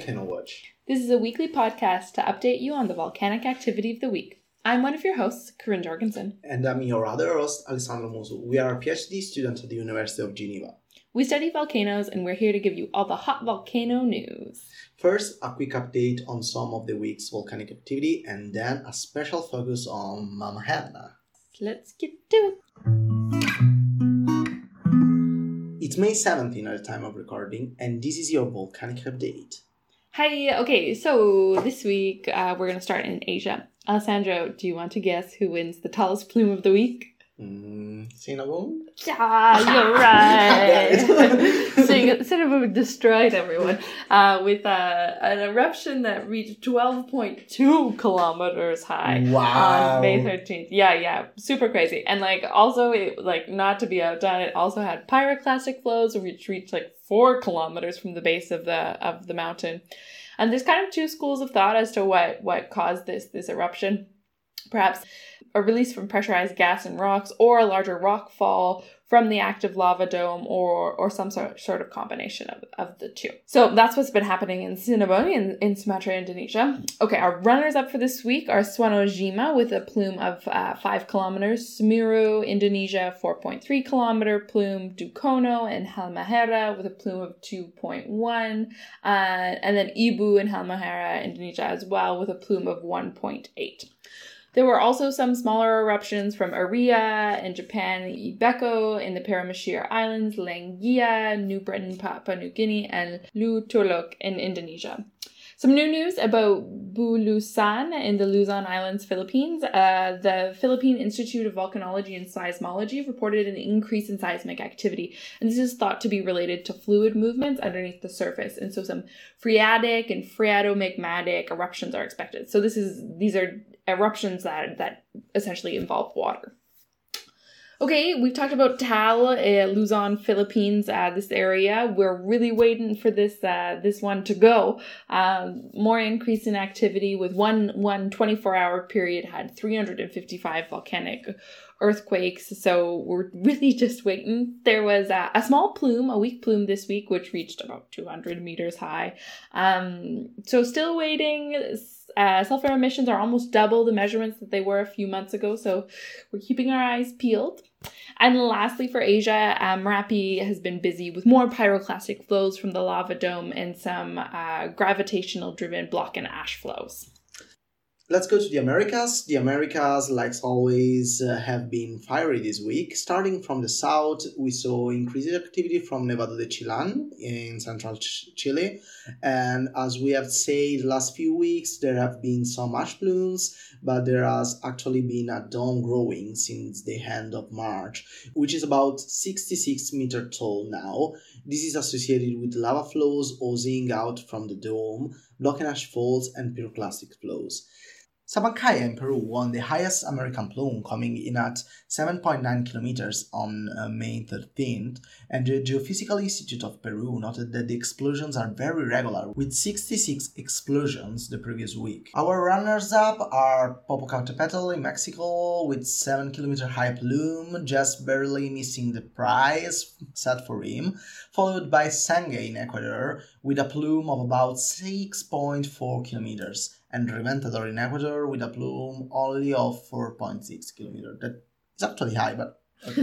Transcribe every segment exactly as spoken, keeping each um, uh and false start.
Volcano Watch. This is a weekly podcast to update you on the volcanic activity of the week. I'm one of your hosts, Corinne Jorgensen. And I'm your other host, Alessandro Musu. We are a PhD student at the University of Geneva. We study volcanoes and we're here to give you all the hot volcano news. First, a quick update on some of the week's volcanic activity and then a special focus on Mama Etna. Let's get to it. It's May seventeenth at the time of recording and this is your volcanic update. Hi, okay, so this week uh, we're going to start in Asia. Alessandro, do you want to guess who wins the tallest plume of the week? Mm, Cinnabon? Yeah, you're right. So Cinnabon destroyed everyone uh, with uh, an eruption that reached twelve point two kilometers high wow. on May thirteenth. Yeah, yeah, super crazy. And like also, it, like not to be outdone, it also had pyroclastic flows which reached like four kilometers from the base of the of the mountain. And there's kind of two schools of thought as to what what caused this this eruption. Perhaps a release from pressurized gas and rocks, or a larger rock fall from the active lava dome, or or some sort, sort of combination of, of the two. So that's what's been happening in Cinnabon in, in Sumatra, Indonesia. Okay, our runners up for this week are Swanojima with a plume of uh, five kilometers, Semeru, Indonesia, four point three kilometer plume, Dukono and Halmahera with a plume of two point one, uh, and then Ibu and Halmahera, Indonesia as well with a plume of one point eight. There were also some smaller eruptions from Aria in Japan, Ibeko in the Paramashir Islands, Langia, New Britain, Papua New Guinea, and Lutolok in Indonesia. Some new news about Bulusan in the Luzon Islands, Philippines. Uh, the Philippine Institute of Volcanology and Seismology reported an increase in seismic activity, and this is thought to be related to fluid movements underneath the surface. And so some phreatic and phreatomagmatic eruptions are expected. So this is these are eruptions that, that essentially involve water. Okay, we've talked about Tal, uh, Luzon, Philippines, uh, this area. We're really waiting for this uh, this one to go. Um, more increase in activity with one one twenty-four hour period had three hundred fifty-five volcanic earthquakes. So we're really just waiting. There was a, a small plume, a weak plume this week, which reached about two hundred meters high. Um, so still waiting. Uh, sulfur emissions are almost double the measurements that they were a few months ago, so we're keeping our eyes peeled. And lastly, for Asia, um, Merapi has been busy with more pyroclastic flows from the lava dome and some uh, gravitational-driven block and ash flows. Let's go to the Americas. The Americas, like always, uh, have been fiery this week. Starting from the south, we saw increased activity from Nevado de Chillán in central Ch- Chile. And as we have said the last few weeks, there have been some ash plumes, but there has actually been a dome growing since the end of March, which is about sixty-six meters tall now. This is associated with lava flows oozing out from the dome, block and ash falls, and pyroclastic flows. Sabancaya in Peru won the highest American plume, coming in at seven point nine kilometers on uh, May thirteenth, and the Geophysical Institute of Peru noted that the explosions are very regular, with sixty-six explosions the previous week. Our runners-up are Popocatépetl in Mexico with seven kilometer high plume, just barely missing the prize set for him, followed by Sangay in Ecuador with a plume of about six point four kilometers. And Reventador in Ecuador with a plume only of four point six kilometers. That is actually high, but okay.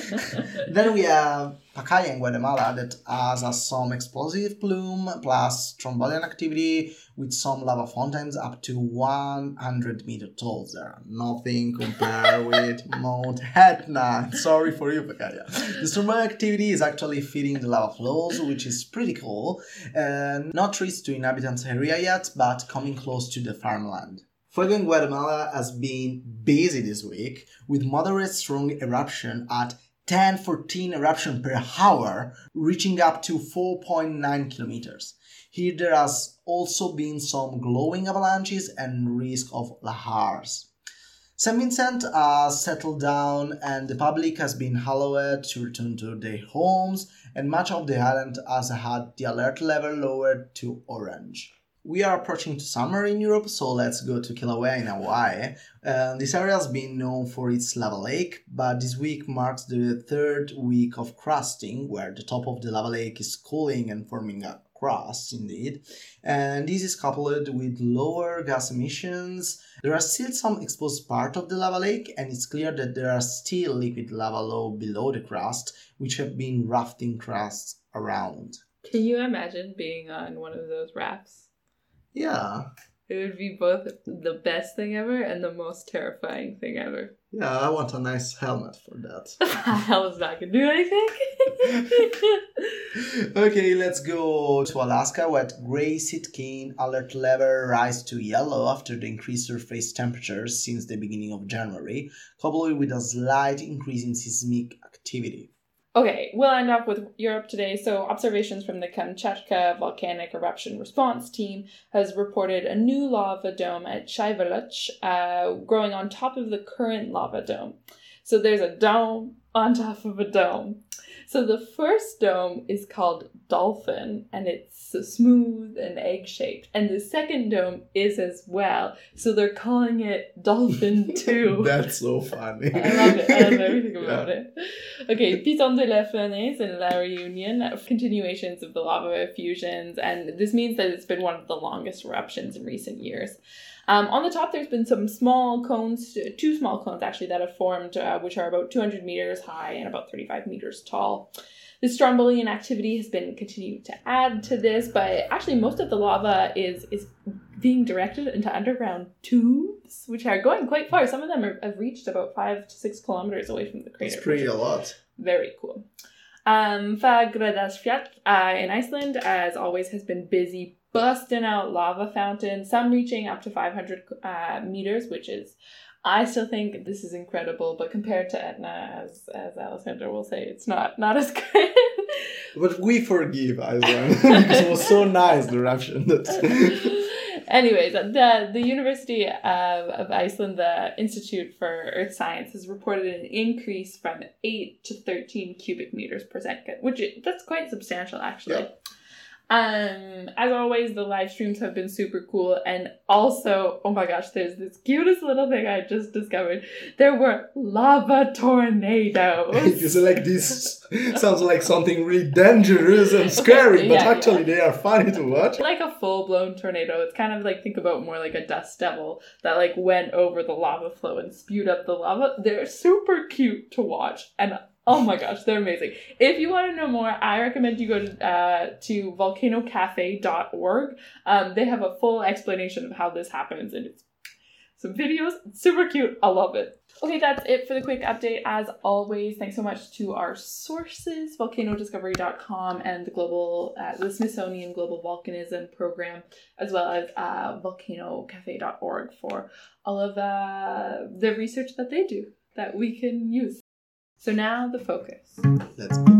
Then we have Pacaya in Guatemala that has a some explosive plume plus Strombolian activity with some lava fountains up to one hundred meters tall. There are nothing compared with Mount Etna. Sorry for you, Pacaya. The Strombolian activity is actually feeding the lava flows, which is pretty cool, and not reached to inhabitants area yet, but coming close to the farmland. Fuego in Guatemala has been busy this week with moderate strong eruption at ten to fourteen eruption per hour, reaching up to four point nine kilometers. Here there has also been some glowing avalanches and risk of lahars. Saint Vincent has settled down and the public has been allowed to return to their homes, and much of the island has had the alert level lowered to orange. We are approaching to summer in Europe, so let's go to Kilauea in Hawaii. Uh, this area has been known for its lava lake, but this week marks the third week of crusting, where the top of the lava lake is cooling and forming a crust, indeed. And this is coupled with lower gas emissions. There are still some exposed part of the lava lake, and it's clear that there are still liquid lava low below the crust, which have been rafting crusts around. Can you imagine being on one of those rafts? Yeah. It would be both the best thing ever and the most terrifying thing ever. Yeah, I want a nice helmet for that. Helmet's not gonna do anything. Okay, let's go to Alaska, where Gray Sitkin alert level rise to yellow after the increased surface temperatures since the beginning of January, coupled with a slight increase in seismic activity. Okay, we'll end up with Europe today. So observations from the Kamchatka Volcanic Eruption Response Team has reported a new lava dome at Chaivaluch uh, growing on top of the current lava dome. So there's a dome on top of a dome. So the first dome is called Dolphin, and it's so smooth and egg-shaped. And the second dome is as well. So they're calling it Dolphin two. That's so funny. I love it. I love everything about Yeah. it. Okay, Piton de la Furnace and La Réunion, continuations of the lava effusions, and this means that it's been one of the longest eruptions in recent years. Um, on the top, there's been some small cones, two small cones actually, that have formed, uh, which are about two hundred meters high and about thirty-five meters tall. The Strombolian activity has been continued to add to this, but actually most of the lava is is being directed into underground tubes, which are going quite far. Some of them are, have reached about five to six kilometers away from the crater. That's pretty a lot. Very cool. Um, Fagradalsfjall uh, in Iceland, as always, has been busy busting out lava fountains, some reaching up to five hundred uh, meters, which is, I still think this is incredible, but compared to Etna, as as Alessandra will say, it's not not as good. But we forgive Iceland because it was so nice, the eruption. Anyways, the, the University of, of Iceland, the Institute for Earth Science, has reported an increase from eight to thirteen cubic meters per second, which is, that's quite substantial, actually. Yeah. Um, as always, the live streams have been super cool, and also, oh my gosh, there's this cutest little thing I just discovered. There were lava tornadoes. You say like this sounds like something really dangerous and scary, but Yeah, actually yeah. they are funny to watch. Like a full-blown tornado. It's kind of like, think about more like a dust devil that like went over the lava flow and spewed up the lava. They're super cute to watch, and oh my gosh, they're amazing. If you want to know more, I recommend you go to uh, to volcano cafe dot org. Um, they have a full explanation of how this happens, and it's some videos. It's super cute. I love it. Okay, that's it for the quick update. As always, thanks so much to our sources, volcano discovery dot com and the global, uh, the Smithsonian Global Volcanism Program, as well as uh, volcano cafe dot org for all of uh, the research that they do that we can use. So now the focus. Let's go.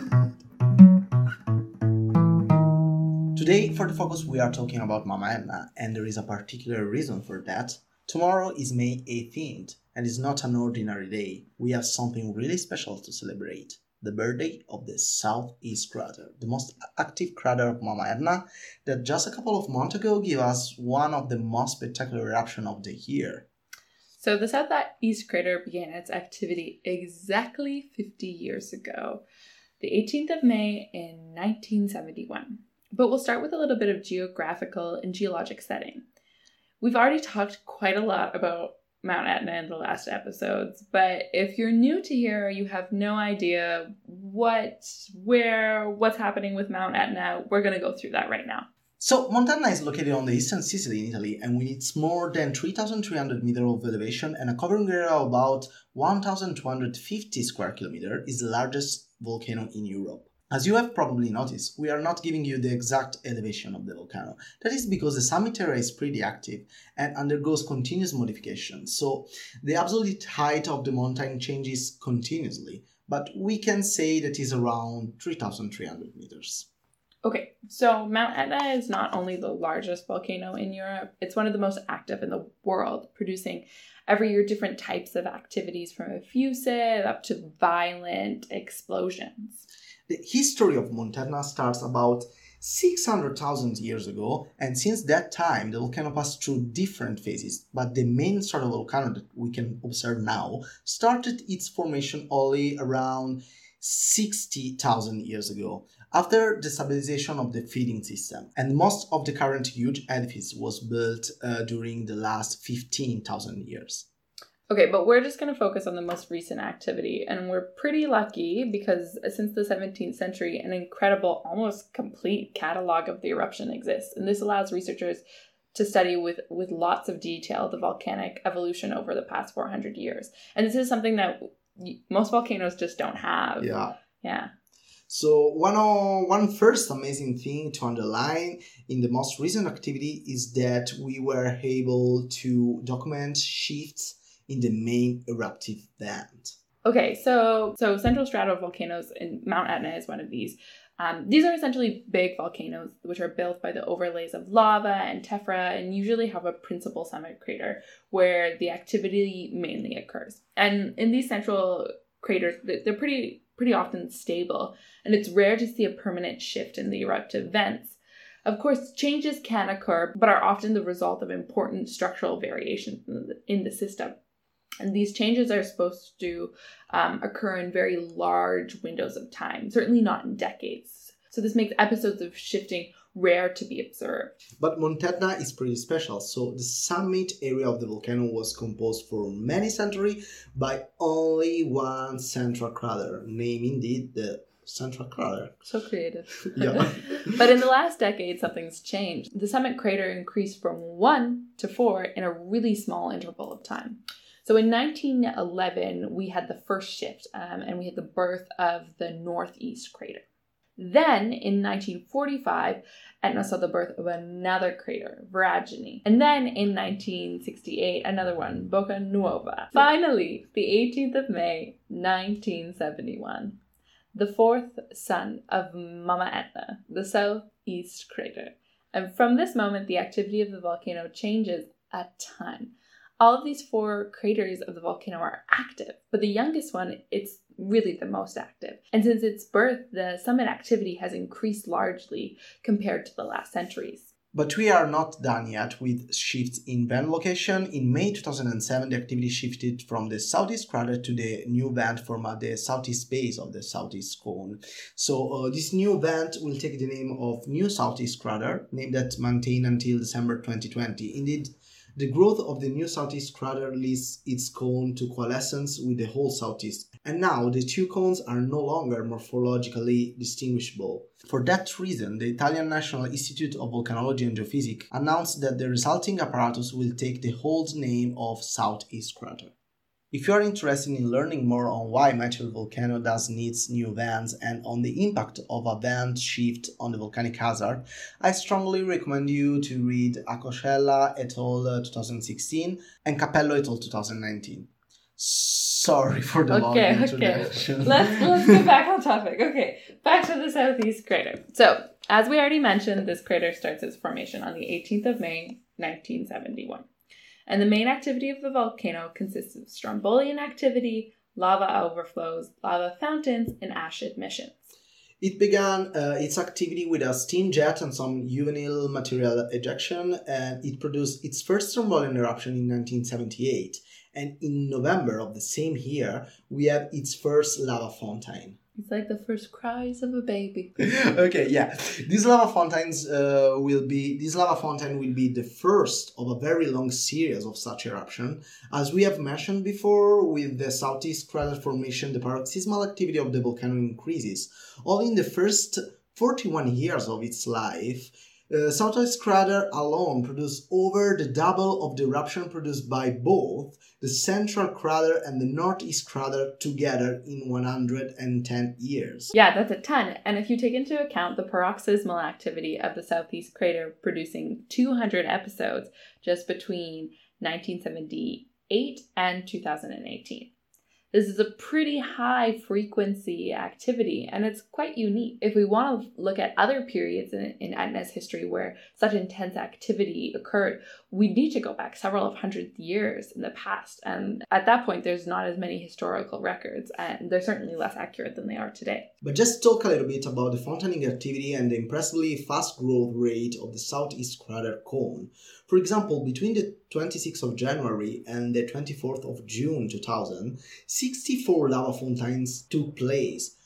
Today, for the focus, we are talking about Mama Etna, and there is a particular reason for that. Tomorrow is May eighteenth, and it's not an ordinary day. We have something really special to celebrate. The birthday of the Southeast Crater, the most active crater of Mama Etna, that just a couple of months ago gave us one of the most spectacular eruptions of the year. So the Southeast Crater began its activity exactly fifty years ago, the eighteenth of May in nineteen seventy-one. But we'll start with a little bit of geographical and geologic setting. We've already talked quite a lot about Mount Etna in the last episodes, but if you're new to here, you have no idea what, where, what's happening with Mount Etna, we're going to go through that right now. So, Mount Etna is located on the eastern Sicily in Italy, and with its more than three thousand three hundred meters of elevation and a covering area of about one thousand two hundred fifty square kilometers, is the largest volcano in Europe. As you have probably noticed, we are not giving you the exact elevation of the volcano. That is because the summit area is pretty active and undergoes continuous modification, so the absolute height of the mountain changes continuously, but we can say that is around three thousand three hundred meters. Okay, so Mount Etna is not only the largest volcano in Europe, it's one of the most active in the world, producing every year different types of activities from effusive up to violent explosions. The history of Mount Etna starts about six hundred thousand years ago, and since that time the volcano passed through different phases, but the main stratovolcano that we can observe now started its formation only around sixty thousand years ago. after the stabilization of the feeding system, and most of the current huge edifice was built uh, during the last fifteen thousand years. Okay, but we're just going to focus on the most recent activity, and we're pretty lucky because since the seventeenth century, an incredible, almost complete catalog of the eruption exists, and this allows researchers to study with, with lots of detail the volcanic evolution over the past four hundred years. And this is something that most volcanoes just don't have. Yeah. Yeah. So one of, one first amazing thing to underline in the most recent activity is that we were able to document shifts in the main eruptive band. Okay, so so central stratovolcanoes, and Mount Etna is one of these. Um, these are essentially big volcanoes which are built by the overlays of lava and tephra and usually have a principal summit crater where the activity mainly occurs. And in these central craters, they're pretty pretty often stable, and it's rare to see a permanent shift in the eruptive vents. Of course, changes can occur, but are often the result of important structural variations in the, in the system. And these changes are supposed to um, occur in very large windows of time, certainly not in decades. So this makes episodes of shifting rare to be observed. But Mount Etna is pretty special. So the summit area of the volcano was composed for many centuries by only one central crater, named indeed the central crater. So creative. Yeah. But in the last decade, something's changed. The summit crater increased from one to four in a really small interval of time. So in nineteen eleven, we had the first shift, um, and we had the birth of the northeast crater. Then, in nineteen forty-five, Etna saw the birth of another crater, Voragine. And then, in nineteen sixty-eight, another one, Bocca Nuova. Finally, the eighteenth of May, nineteen seventy-one, the fourth son of Mama Etna, the southeast crater. And from this moment, the activity of the volcano changes a ton. All of these four craters of the volcano are active, but the youngest one, it's really the most active. And since its birth, the summit activity has increased largely compared to the last centuries. But we are not done yet with shifts in vent location. In May two thousand seven, the activity shifted from the southeast crater to the new vent formed at the southeast base of the southeast cone. So uh, this new vent will take the name of New Southeast Crater, named that maintained until December twenty twenty. Indeed, the growth of the new southeast crater leads its cone to coalescence with the whole southeast, and now the two cones are no longer morphologically distinguishable. For that reason, the Italian National Institute of Volcanology and Geophysics announced that the resulting apparatus will take the old name of Southeast Crater. If you are interested in learning more on why Meteor Volcano does needs new vents and on the impact of a vent shift on the volcanic hazard, I strongly recommend you to read Acocella et al. twenty sixteen and Capello et al. twenty nineteen. Sorry for the long okay, introduction. Okay, let's let's get back on topic. Okay, back to the southeast crater. So, as we already mentioned, this crater starts its formation on the eighteenth of May, nineteen seventy-one. And the main activity of the volcano consists of strombolian activity, lava overflows, lava fountains, and ash emissions. It began uh, its activity with a steam jet and some juvenile material ejection, and it produced its first strombolian eruption in nineteen seventy-eight. And in November of the same year, we have its first lava fountain. It's like the first cries of a baby. Okay, yeah. These lava fountains uh, will be this lava fountain will be the first of a very long series of such eruption. As we have mentioned before, with the southeast crater formation, the paroxysmal activity of the volcano increases. Only in the first forty-one years of its life, uh, southeast crater alone produced over the double of the eruption produced by both the central crater and the northeast crater together in one hundred ten years. Yeah, that's a ton. And if you take into account the paroxysmal activity of the southeast crater producing two hundred episodes just between nineteen seventy-eight and two thousand eighteen. This is a pretty high frequency activity, and it's quite unique. If we want to look at other periods in, in Etna's history where such intense activity occurred, we need to go back several of hundred years in the past. And at that point, there's not as many historical records, and they're certainly less accurate than they are today. But just talk a little bit about the fountain activity and the impressively fast growth rate of the southeast crater cone. For example, between the twenty-sixth of January and the twenty-fourth of June two thousand, sixty-four lava fountains took place,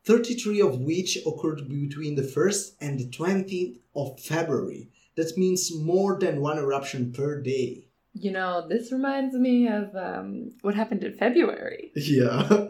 thirty-three of which occurred between the first and the twentieth of February. That means more than one eruption per day. You know, this reminds me of um, what happened in February. Yeah.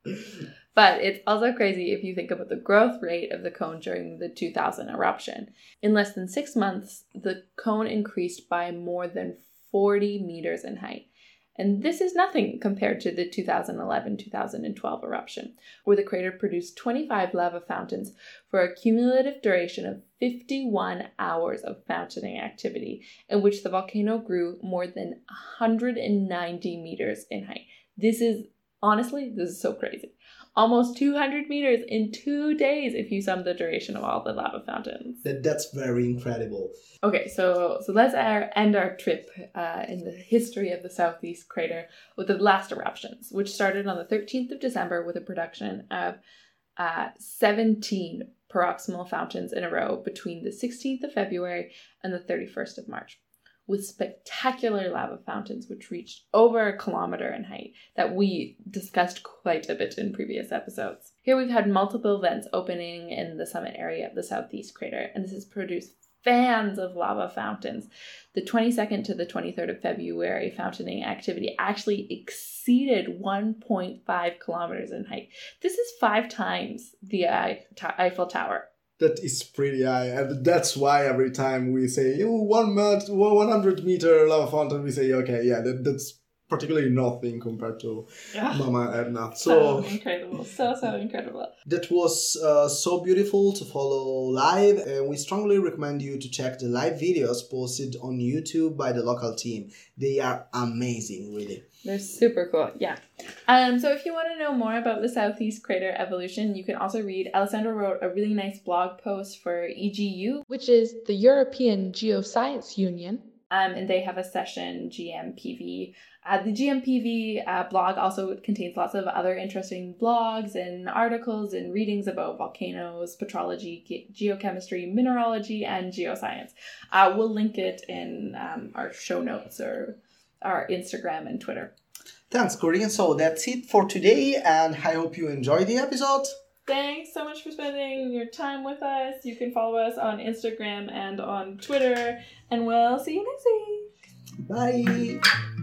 But it's also crazy if you think about the growth rate of the cone during the two thousand eruption. In less than six months, the cone increased by more than forty meters in height. And this is nothing compared to the two thousand eleven to two thousand twelve eruption, where the crater produced twenty-five lava fountains for a cumulative duration of fifty-one hours of fountaining activity, in which the volcano grew more than one hundred ninety meters in height. This is, honestly, this is so crazy. Almost two hundred meters in two days if you sum the duration of all the lava fountains. That, that's very incredible. Okay, so so let's our, end our trip uh, in the history of the Southeast Crater with the last eruptions, which started on the thirteenth of December with a production of uh, seventeen paroxysmal fountains in a row between the sixteenth of February and the thirty-first of March, with spectacular lava fountains which reached over a kilometer in height that we discussed quite a bit in previous episodes. Here we've had multiple vents opening in the summit area of the Southeast Crater, and this has produced fans of lava fountains. The twenty-second to the twenty-third of February fountaining activity actually exceeded one point five kilometers in height. This is five times the Eiffel Tower. That is pretty high, and that's why every time we say oh, one met- one hundred meter lava fountain, we say okay, yeah, that, that's particularly nothing compared to Yeah. Mama Edna. So, So incredible, so so incredible. that was uh, so beautiful to follow live, and we strongly recommend you to check the live videos posted on YouTube by the local team. They are amazing, really. They're super cool, yeah. Um, so if you want to know more about the Southeast Crater evolution, you can also read, Alessandro wrote a really nice blog post for E G U, which is the European Geoscience Union. Um, and they have a session, G M P V. Uh, the G M P V uh, blog also contains lots of other interesting blogs and articles and readings about volcanoes, petrology, ge- geochemistry, mineralogy, and geoscience. Uh, we'll link it in um, our show notes or our Instagram and Twitter. Thanks, Corinne. So that's it for today, and I hope you enjoyed the episode. Thanks so much for spending your time with us. You can follow us on Instagram and on Twitter, and we'll see you next week. Bye.